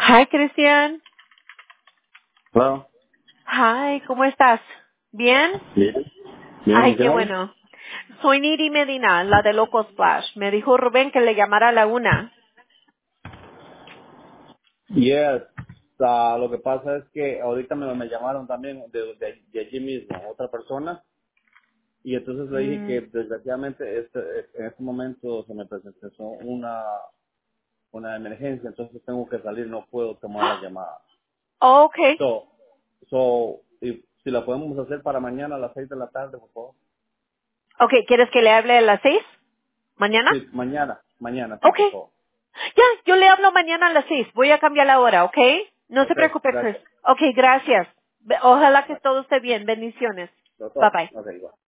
Hi, Cristian. Claro. Hi, ¿cómo estás? ¿Bien? Bien. Bien, ¿con Ay, quién qué hablo? bueno. Soy Niri Medina, la de Loco Splash. Me dijo Rubén que le llamara a la 1. Yes. Lo que pasa es que ahorita me llamaron también de allí mismo, otra persona, y entonces le dije Mm. que desgraciadamente en este momento se me presentó una emergencia, entonces tengo que salir, no puedo tomar la llamada. Oh, okay. So, y si la podemos hacer para mañana a las 6 de la tarde, por favor. Okay, ¿quieres que le hable a las 6? ¿Mañana? Sí, mañana, sí, por Okay. favor. Ya, yo le hablo mañana a las 6. Voy a cambiar la hora, ¿ok? No se Ok, preocupe, Chris. gracias. Okay, gracias. Ojalá que Bye. todo esté bien. Bendiciones. Bye Doctor, bye. ok, igual.